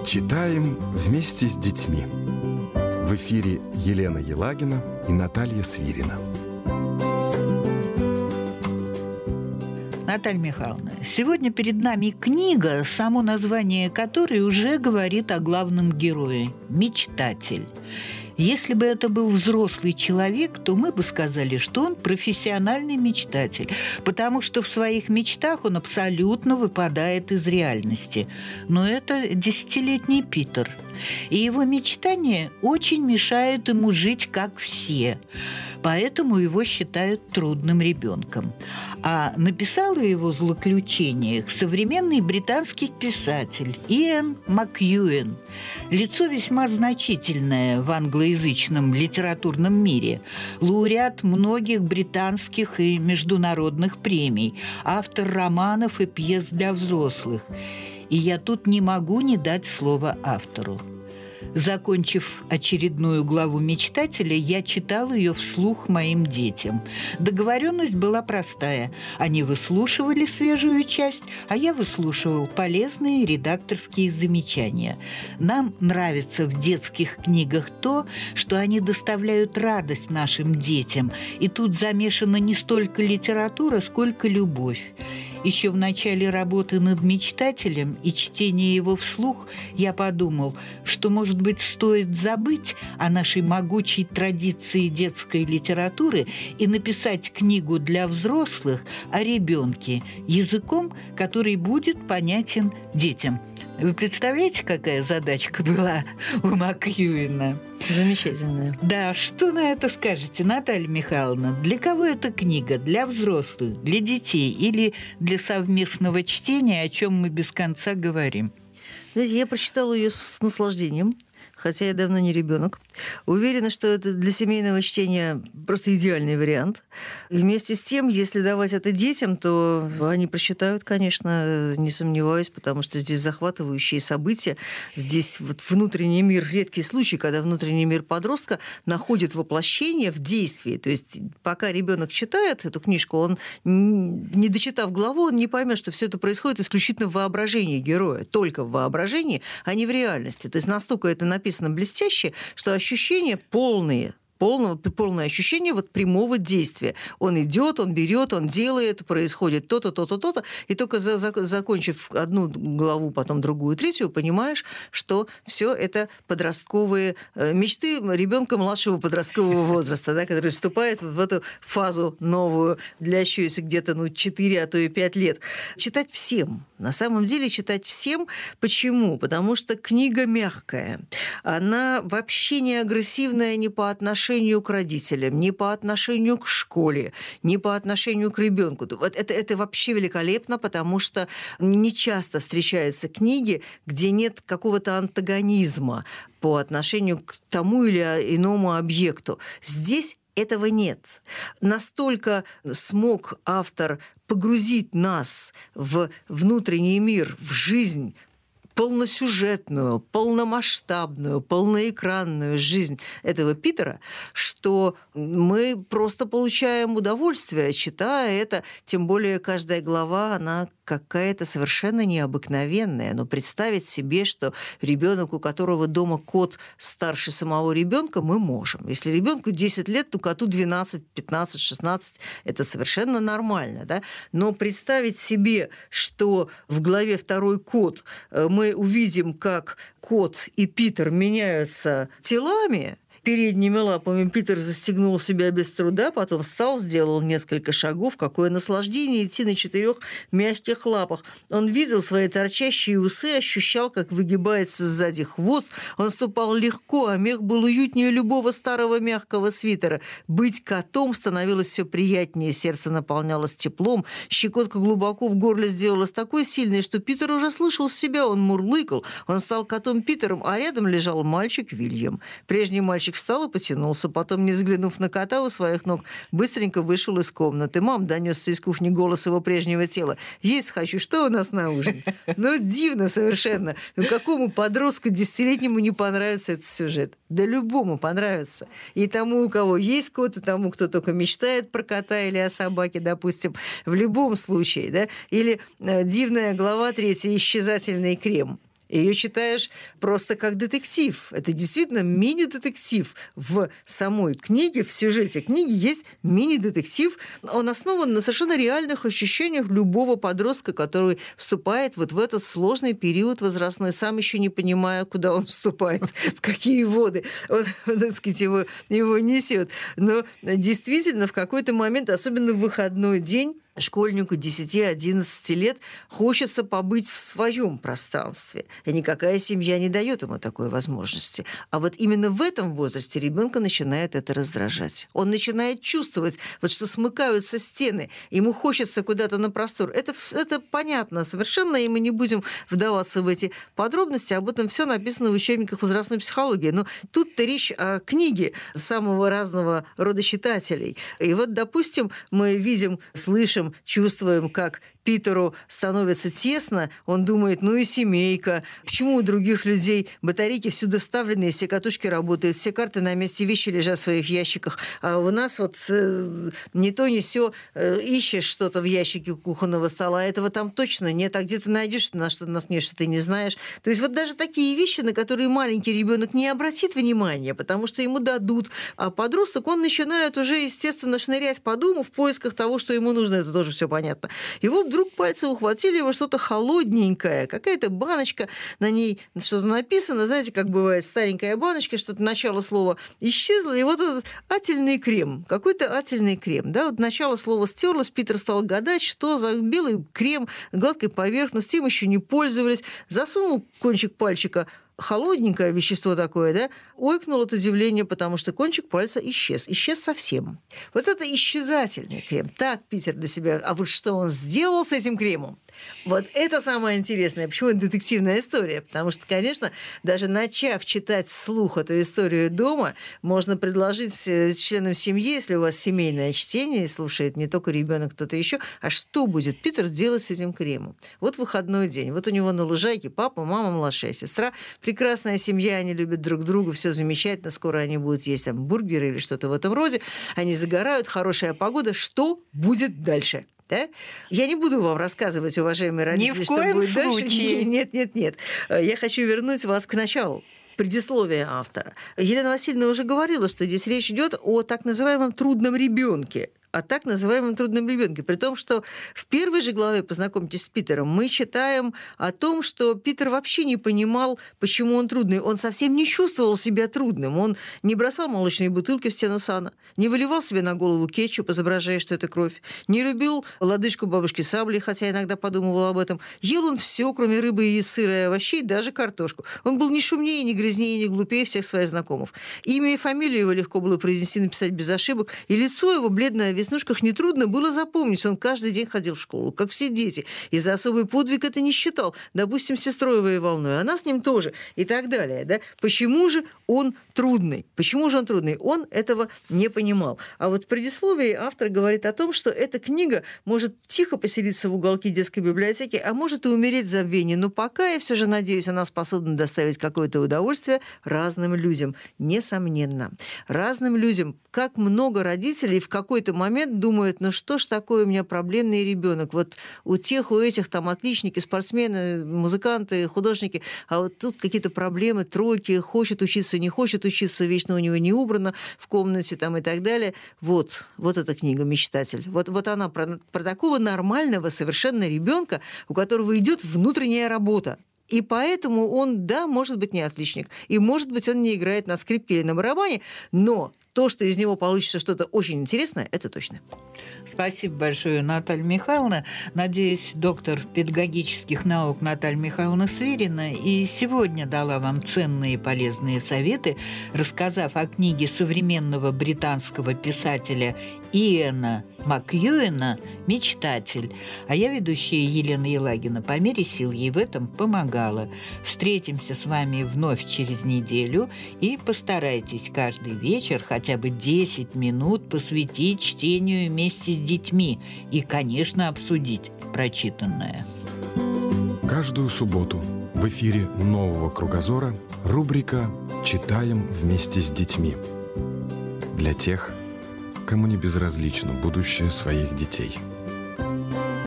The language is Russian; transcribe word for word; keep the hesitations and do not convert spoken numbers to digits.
Читаем вместе с детьми. В эфире Елена Елагина и Наталья Свирина. Наталья Михайловна, сегодня перед нами книга, само название которой уже говорит о главном герое – «Мечтатель». Если бы это был взрослый человек, то мы бы сказали, что он профессиональный мечтатель, потому что в своих мечтах он абсолютно выпадает из реальности. Но это десятилетний Питер. И его мечтания очень мешают ему жить как все. Поэтому его считают трудным ребенком. А написал о его злоключениях современный британский писатель Иэн Макьюэн. Лицо весьма значительное в англоязычном литературном мире. Лауреат многих британских и международных премий. Автор романов и пьес для взрослых. И я тут не могу не дать слово автору. Закончив очередную главу «Мечтателя», я читал ее вслух моим детям. Договоренность была простая. Они выслушивали свежую часть, а я выслушивал полезные редакторские замечания. Нам нравится в детских книгах то, что они доставляют радость нашим детям. И тут замешана не столько литература, сколько любовь. Еще в начале работы над «Мечтателем» и чтения его вслух я подумал, что, может быть, стоит забыть о нашей могучей традиции детской литературы и написать книгу для взрослых о ребенке языком, который будет понятен детям. Вы представляете, какая задачка была у Макьюэна? Замечательная. Да, что на это скажете, Наталья Михайловна? Для кого эта книга? Для взрослых, для детей или для совместного чтения, о чем мы без конца говорим? Знаете, я прочитала ее с наслаждением, хотя я давно не ребенок. Уверена, что это для семейного чтения просто идеальный вариант. И вместе с тем, если давать это детям, то они прочитают, конечно, не сомневаюсь, потому что здесь захватывающие события. Здесь вот внутренний мир, редкий случай, когда внутренний мир подростка находит воплощение в действии. То есть пока ребенок читает эту книжку, он, не дочитав главу, он не поймет, что все это происходит исключительно в воображении героя, только в воображении, а не в реальности. То есть настолько это написано блестяще, что ощущения полные, полного, полное ощущение вот прямого действия. Он идет, он берет, он делает, происходит то-то, то-то, то-то, и только за, за, закончив одну главу, потом другую, третью, понимаешь, что все это подростковые мечты ребенка младшего подросткового возраста, да, который вступает в эту фазу новую, длящуюся где-то ну, четыре, а то и пять лет. Читать всем. На самом деле читать всем. Почему? Потому что книга мягкая. Она вообще не агрессивная ни по отношению к родителям, ни по отношению к школе, ни по отношению к ребенку. Вот это, это вообще великолепно, потому что не часто встречаются книги, где нет какого-то антагонизма по отношению к тому или иному объекту. Здесь этого нет. Настолько смог автор погрузить нас в внутренний мир, в жизнь, полносюжетную, полномасштабную, полноэкранную жизнь этого Питера, что мы просто получаем удовольствие, читая это. Тем более каждая глава, она какая-то совершенно необыкновенная. Но представить себе, что ребенок, у которого дома кот старше самого ребенка, мы можем. Если ребенку десять лет, то коту двенадцать, пятнадцать, шестнадцать. Это совершенно нормально. Да? Но представить себе, что в главе «Второй кот» мы увидим, как кот и Питер меняются телами. Передними лапами Питер застегнул себя без труда, потом встал, сделал несколько шагов. Какое наслаждение идти на четырех мягких лапах. Он видел свои торчащие усы, ощущал, как выгибается сзади хвост. Он ступал легко, а мех был уютнее любого старого мягкого свитера. Быть котом становилось все приятнее, сердце наполнялось теплом, щекотка глубоко в горле сделалась такой сильной, что Питер уже слышал себя, он мурлыкал. Он стал котом Питером, а рядом лежал мальчик Вильям. Прежний мальчик встал и потянулся, потом, не взглянув на кота у своих ног, быстренько вышел из комнаты. «Мам», — донесся из кухни голос его прежнего тела, «есть хочу, что у нас на ужин?» Ну, дивно совершенно. Ну, какому подростку десятилетнему не понравится этот сюжет? Да любому понравится. И тому, у кого есть кот, и тому, кто только мечтает про кота или о собаке, допустим, в любом случае. Да? Или э, дивная глава третья «Исчезательный крем». Ее читаешь просто как детектив. Это действительно мини-детектив. В самой книге, в сюжете книги есть мини-детектив. Он основан на совершенно реальных ощущениях любого подростка, который вступает вот в этот сложный период возрастной, сам еще не понимая, куда он вступает, в какие воды он, так сказать, его, его несет. Но действительно в какой-то момент, особенно в выходной день, школьнику десяти-одиннадцати лет хочется побыть в своем пространстве. И никакая семья не дает ему такой возможности. А вот именно в этом возрасте ребенка начинает это раздражать. Он начинает чувствовать, вот что смыкаются стены, ему хочется куда-то на простор. Это, это понятно совершенно, и мы не будем вдаваться в эти подробности. Об этом все написано в учебниках возрастной психологии. Но тут-то речь о книге самого разного рода читателей. И вот, допустим, мы видим, слышим, чувствуем, как Питеру становится тесно, он думает, ну и семейка, почему у других людей батарейки всюду вставлены, все катушки работают, все карты на месте, вещи лежат в своих ящиках, а у нас вот э, не то, не сё, э, ищешь что-то в ящике кухонного стола, этого там точно нет, а где ты найдешь, на что наткнешься, ты не знаешь. То есть вот даже такие вещи, на которые маленький ребенок не обратит внимания, потому что ему дадут, а подросток, он начинает уже, естественно, шнырять по дому в поисках того, что ему нужно, это тоже все понятно. И вот вдруг пальцы ухватили его что-то холодненькое, какая-то баночка, на ней что-то написано, знаете, как бывает, старенькая баночка, что-то начало слова исчезло, и вот этот ательный крем, какой-то ательный крем, да, вот начало слова стерлось, Питер стал гадать, что за белый крем, гладкой поверхностью, им еще не пользовались, засунул кончик пальчика, холодненькое вещество такое, да, ойкнул от удивления, потому что кончик пальца исчез. Исчез совсем. Вот это исчезательный крем. Так Питер для себя... А вот что он сделал с этим кремом? Вот это самое интересное. Почему это детективная история? Потому что, конечно, даже начав читать вслух эту историю дома, можно предложить членам семьи, если у вас семейное чтение, и слушает не только ребенок, кто-то еще, а что будет Питер делать с этим кремом? Вот выходной день. Вот у него на лужайке папа, мама, младшая сестра. Прекрасная семья, они любят друг друга, все замечательно. Скоро они будут есть там бургеры или что-то в этом роде. Они загорают, хорошая погода. Что будет дальше? Да? Я не буду вам рассказывать, уважаемые родители, что будет случае. дальше. Нет, нет, нет. Я хочу вернуть вас к началу. Предисловие автора. Елена Васильевна уже говорила, что здесь речь идет о так называемом трудном ребенке. О так называемом трудном ребенке. При том, что в первой же главе «Познакомьтесь с Питером» мы читаем о том, что Питер вообще не понимал, почему он трудный. Он совсем не чувствовал себя трудным. Он не бросал молочные бутылки в стену сана, не выливал себе на голову кетчуп, изображая, что это кровь, не рубил лодыжку бабушки саблей, хотя иногда подумывал об этом. Ел он все, кроме рыбы и сыра и овощей, даже картошку. Он был не шумнее, не грязнее, не глупее всех своих знакомых. Имя и фамилию его легко было произнести, написать без ошибок, и лицо его, бледное, в веснушках, нетрудно было запомнить. Он каждый день ходил в школу, как все дети. И за особый подвиг это не считал. Допустим, с сестрой воевал, но и она с ним тоже. И так далее. Да? Почему же он трудный? Почему же он трудный? Он этого не понимал. А вот в предисловии автор говорит о том, что эта книга может тихо поселиться в уголке детской библиотеки, а может и умереть в забвении. Но пока, я все же надеюсь, она способна доставить какое-то удовольствие разным людям. Несомненно. Разным людям. Как много родителей в какой-то момент думают, ну что ж такое у меня проблемный ребенок. Вот у тех, у этих там отличники, спортсмены, музыканты, художники, а вот тут какие-то проблемы, тройки, хочет учиться, не хочет учиться, вечно у него не убрано в комнате там и так далее. Вот, вот эта книга «Мечтатель». Вот, вот она про, про такого нормального совершенно ребенка, у которого идет внутренняя работа. И поэтому он, да, может быть, не отличник. И, может быть, он не играет на скрипке или на барабане, но то, что из него получится что-то очень интересное, это точно. Спасибо большое, Наталья Михайловна. Надеюсь, доктор педагогических наук Наталья Михайловна Свирина и сегодня дала вам ценные и полезные советы, рассказав о книге современного британского писателя Иэна Макьюэна «Мечтатель». А я, ведущая Елена Елагина, по мере сил ей в этом помогала. Встретимся с вами вновь через неделю и постарайтесь каждый вечер хотя бы десять минут посвятить чтению вместе с детьми и, конечно, обсудить прочитанное. Каждую субботу в эфире «Нового кругозора» рубрика «Читаем вместе с детьми». Для тех, кому не безразлично будущее своих детей.